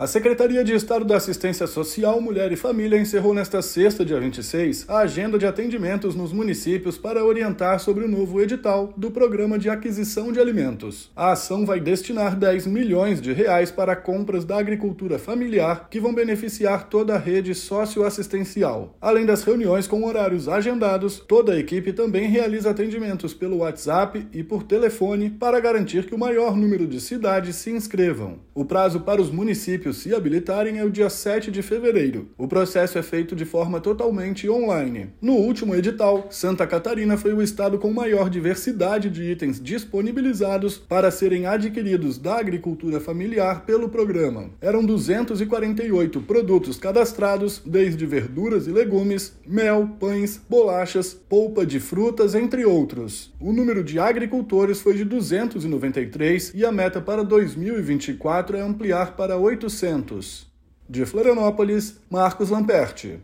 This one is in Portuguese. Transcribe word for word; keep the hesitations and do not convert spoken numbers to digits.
A Secretaria de Estado da Assistência Social, Mulher e Família encerrou nesta sexta, dia vinte e seis, a agenda de atendimentos nos municípios para orientar sobre o novo edital do Programa de Aquisição de Alimentos. A ação vai destinar dez milhões de reais para compras da agricultura familiar que vão beneficiar toda a rede socioassistencial. Além das reuniões com horários agendados, toda a equipe também realiza atendimentos pelo WhatsApp e por telefone para garantir que o maior número de cidades se inscrevam. O prazo para os municípios se habilitarem é o dia sete de fevereiro. O processo é feito de forma totalmente online. No último edital, Santa Catarina foi o estado com maior diversidade de itens disponibilizados para serem adquiridos da agricultura familiar pelo programa. Eram duzentos e quarenta e oito produtos cadastrados, desde verduras e legumes, mel, pães, bolachas, polpa de frutas, entre outros. O número de agricultores foi de duzentos e noventa e três e a meta para dois mil e vinte e quatro é ampliar para oitocentos. De Florianópolis, Marcos Lamperti.